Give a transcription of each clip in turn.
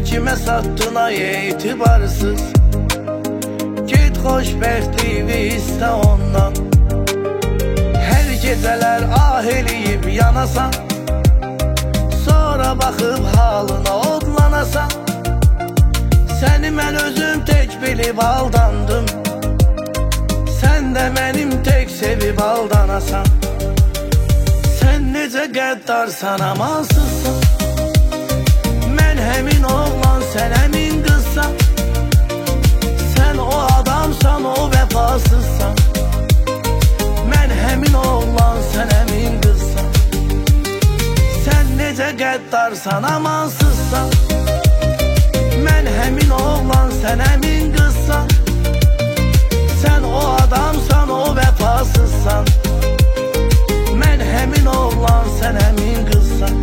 Kimə satdın ay etibarsız? Git xoşbəxtliyi istə ondan. Hər gecələr ah eləyib yanasan, sonra baxıb halına odlanasan. Səni mən özüm tək bilib aldandım, sən də mənim tək sevib aldanasan. Sən necə qəddarsan, amansızsan. Mən həmin oğlan, sən həmin qızsan. Sən o adamsan, o vəfasızsan. Mən həmin oğlan, sən həmin qızsan. Sən necə qəddarsan, amansızsan. Mən həmin oğlan, sən həmin qızsan. Sən o adamsan, o vəfasızsan. Mən həmin oğlan, sən həmin qızsan.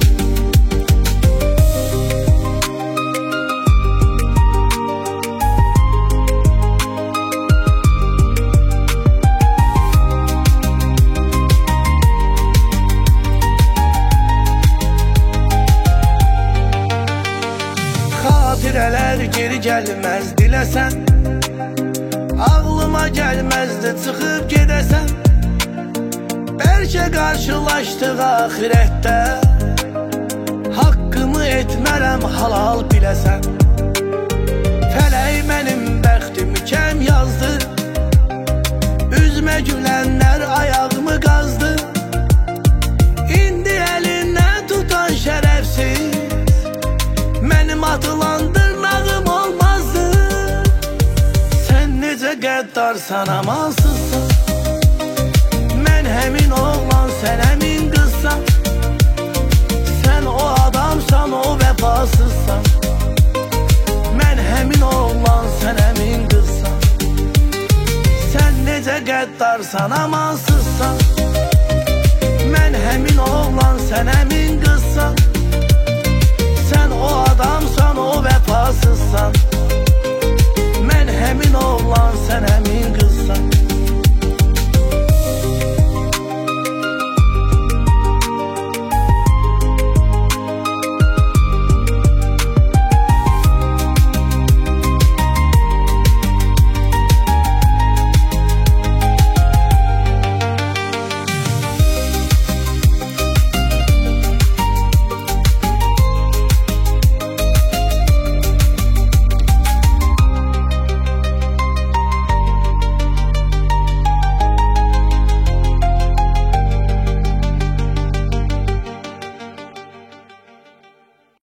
Xatirələr geri gəlməz diləsən, ağlıma gəlməzdi çıxıb gedəsən. Bəlkə qarşılaşdıq axirətdə, haqqımı etmərəm halal biləsən. Fələk mənim bəxtimi kəm yazdı, üzmə gülənlər ayağımı qazdı. İndi əlindən tutan şərəfsiz, mənim atılan dırnağım olmazdı. Sən necə qəddarsan, amansızsan. Mən həmin oğlan, sən həmin qızsan. Sən o adamsan, o vəfasızsan. Mən həmin oğlan, sən həmin qızsan. Sən necə qəddarsan, amansızsan. Mən həmin oğlan, sən həmin qızsan.